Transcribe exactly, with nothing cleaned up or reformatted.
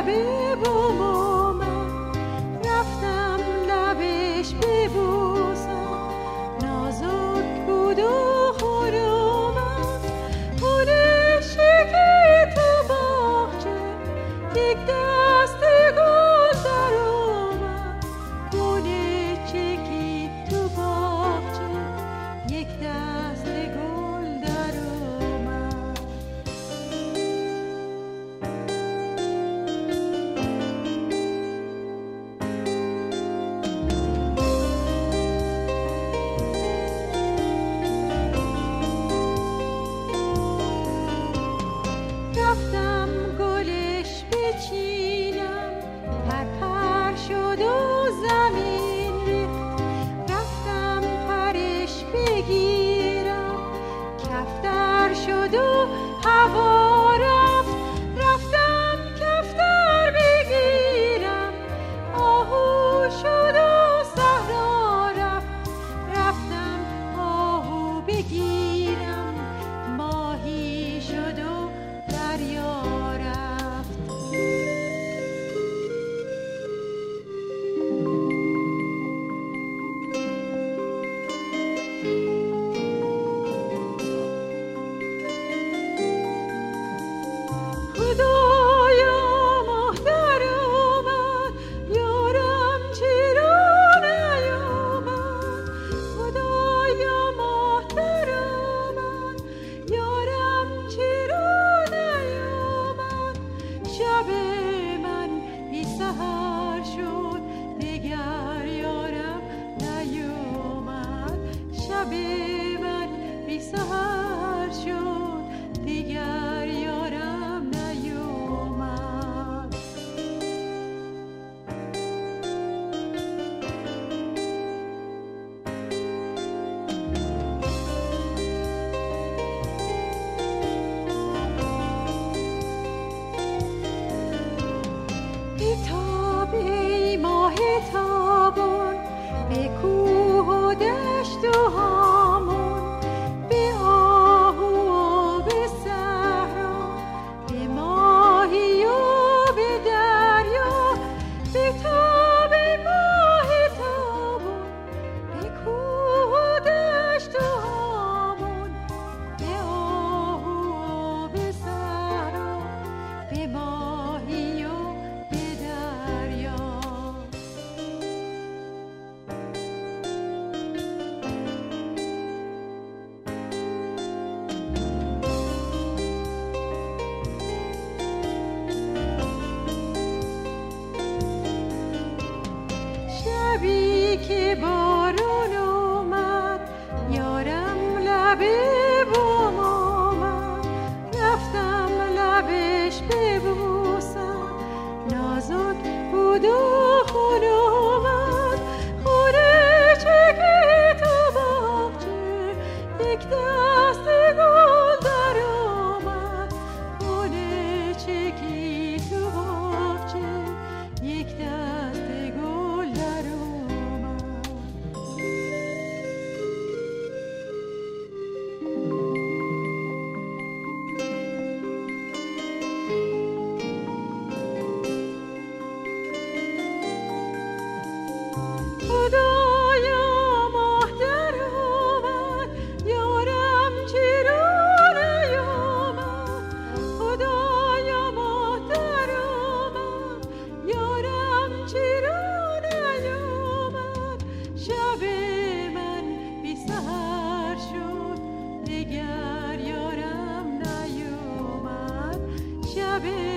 لب بوم آمد، رفتم لبش ببوسم. نازک بود و خرامم، گلش که تو باغچه، یک دست گل در آمد. گلش که تو باغچه، یک دست گل در آمد. رفتم گلش بچینم، پرپر شد و زمین ریخت. رفتم پرش بگیرم، کفتر شد و هوا رفت. رفتم کفتر بگیرم، آهو شد و صحرا رفت. رفتم آهو بگیرم، ماهی شد و دریا رفت. خدایا ماه در آمد، یارم چرا نیامد. خدایا ماه در آمد، یارم چرا نیامد. شب من بی سحر شد، دگر یارم نیامد. شب من بی سحر شد، دگر یارم نیامد. بتاب ای ماه تابان، به کوه و دشت و هامون. به آهو و به صحرا، به ماهی و به دریا. بتاب ای ماه تابان، به کوه و دشت و هامون. به آهو و به صحرا، به ماهی و به دریا. شبی که بارون اومد، یارم لب بوم آمد. رفتم لبش ببوسم، نازک بود و خرامد. خورش که تو باغچه، یک دست گل در آمد. خورش که تو باغچه، یک دست گل در آمد. خدایا ماه در آمد، یارم چرا نیامد. خدایا ماه در آمد، یارم چرا نیامد. شب من بی سحر شد، دگر یارم نیامد. شب